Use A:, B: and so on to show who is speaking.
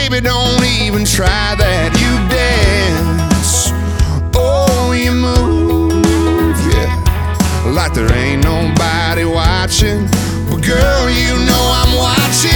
A: baby, don't even try that. You dance, oh, you move, yeah, like there ain't nobody watching. But girl, you know I'm watching.